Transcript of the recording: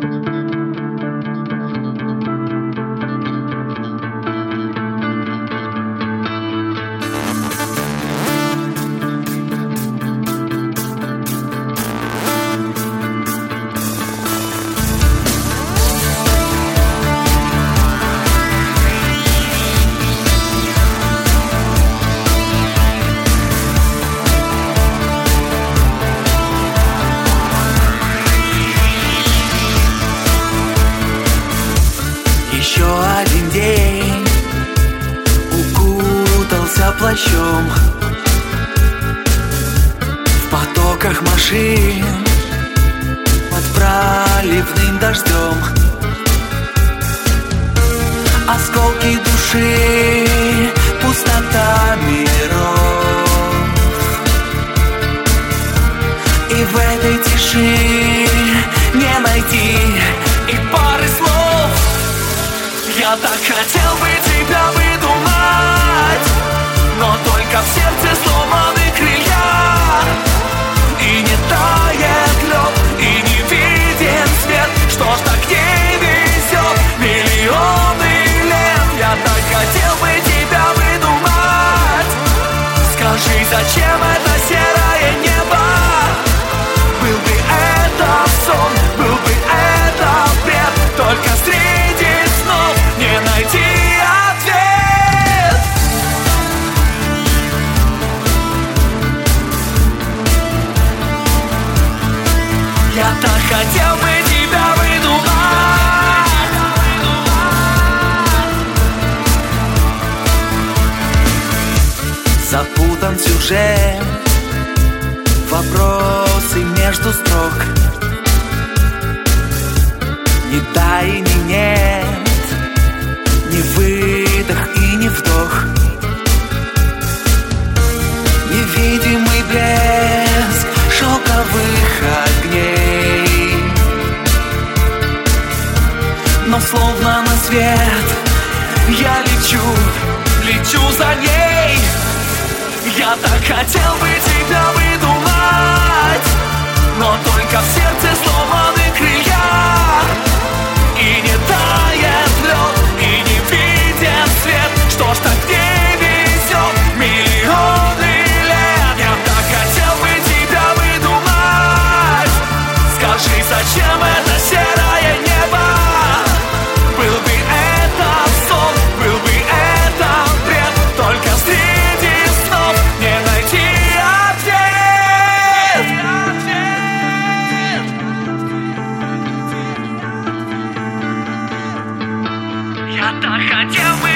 Еще один день укутался плащом в потоках машин под проливным дождем. Осколки души, пустота миров. И в этой тиши не найти и пары слов. Я так хотел бы тебя выдумать, но только в сердце сломаны крылья. И не тает лед, и не виден свет. Что ж так не везет миллионы лет? Я так хотел бы тебя выдумать. Скажи, зачем это серое небо? Был бы это сон, был бы это бред. Только среди снов не найти ответ. Я так хотел бы тебя выдумать. Запутан сюжет, вопросы между строк. Ни да и ни нет, ни выдох и ни вдох. Невидимый блеск шелковых огней, но словно на свет я лечу, лечу за ней. Я так хотел бы тебя выдумать, но только в сердце сломаны крылья. И не тает лед, и не виден свет. Что ж так не везет миллионы лет? Я так хотел бы тебя выдумать. Скажи, зачем это серое небо? Был бы это сон, был бы это бред. Только среди снов не найти ответ. Я так хотел бы